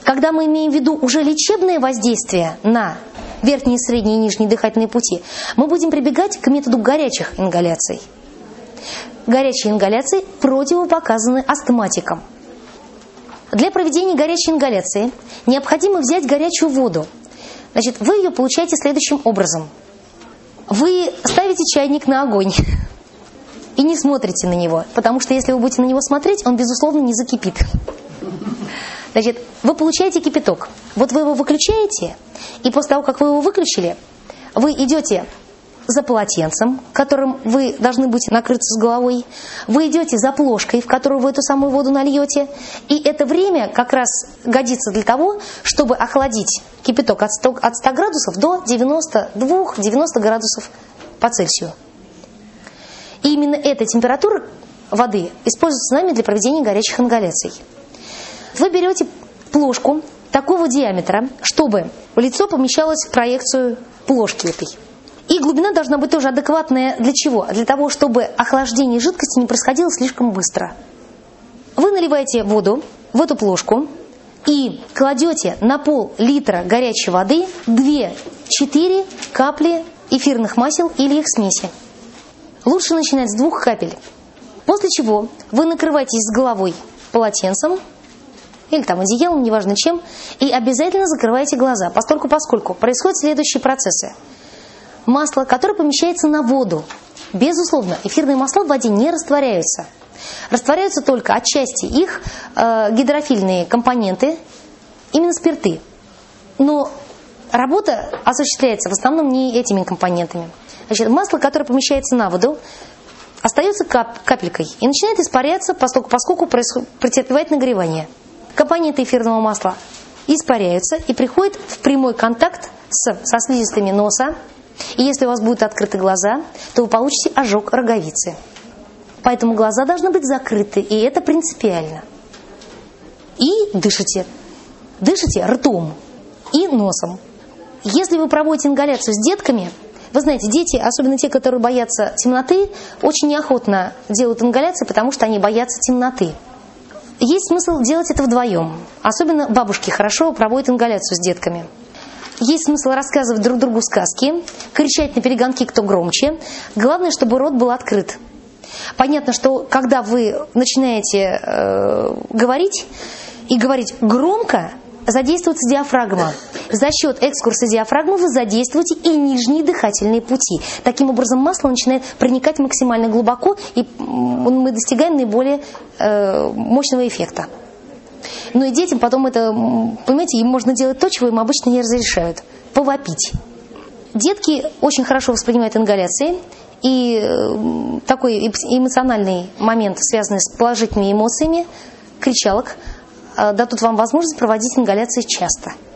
Когда мы имеем в виду уже лечебное воздействие на верхние, средние и нижние дыхательные пути, мы будем прибегать к методу горячих ингаляций. Горячие ингаляции противопоказаны астматикам. Для проведения горячей ингаляции необходимо взять горячую воду. Значит, вы ее получаете следующим образом. Вы ставите чайник на огонь и не смотрите на него, потому что если вы будете на него смотреть, он, безусловно, не закипит. Значит, вы получаете кипяток. Вот вы его выключаете, и после того, как вы его выключили, вы идете за полотенцем, которым вы должны быть накрыться с головой. Вы идете за плошкой, в которую вы эту самую воду нальете. И это время как раз годится для того, чтобы охладить кипяток от 100 градусов до 92-90 градусов по Цельсию. И именно эта температура воды используется нами для проведения горячих ингаляций. Вы берете плошку такого диаметра, чтобы лицо помещалось в проекцию плошки этой. И глубина должна быть тоже адекватная. Для чего? Для того, чтобы охлаждение жидкости не происходило слишком быстро. Вы наливаете воду в эту плошку и кладете на пол-литра горячей воды 2-4 капли эфирных масел или их смеси. Лучше начинать с 2 капель. После чего вы накрываетесь с головой полотенцем или там одеялом, неважно чем, и обязательно закрываете глаза, поскольку происходят следующие процессы. Масло, которое помещается на воду. Безусловно, эфирные масла в воде не растворяются. Растворяются только отчасти их гидрофильные компоненты, именно спирты. Но работа осуществляется в основном не этими компонентами. Значит, масло, которое помещается на воду, остается капелькой и начинает испаряться, поскольку претерпевает нагревание. Компоненты эфирного масла испаряются и приходят в прямой контакт со слизистыми носа. И если у вас будут открыты глаза, то вы получите ожог роговицы. Поэтому глаза должны быть закрыты, и это принципиально. И дышите. Дышите ртом и носом. Если вы проводите ингаляцию с детками, вы знаете, дети, особенно те, которые боятся темноты, очень неохотно делают ингаляции, потому что они боятся темноты. Есть смысл делать это вдвоем. Особенно бабушки хорошо проводят ингаляцию с детками. Есть смысл рассказывать друг другу сказки, кричать на перегонки, кто громче. Главное, чтобы рот был открыт. Понятно, что когда вы начинаете говорить, и говорить громко, задействуется диафрагма. За счет экскурса диафрагмы вы задействуете и нижние дыхательные пути. Таким образом, масло начинает проникать максимально глубоко, и мы достигаем наиболее мощного эффекта. Ну и детям потом это, понимаете, им можно делать то, чего им обычно не разрешают. Повопить. Детки очень хорошо воспринимают ингаляции. И такой эмоциональный момент, связанный с положительными эмоциями, кричалок, дадут вам возможность проводить ингаляции часто.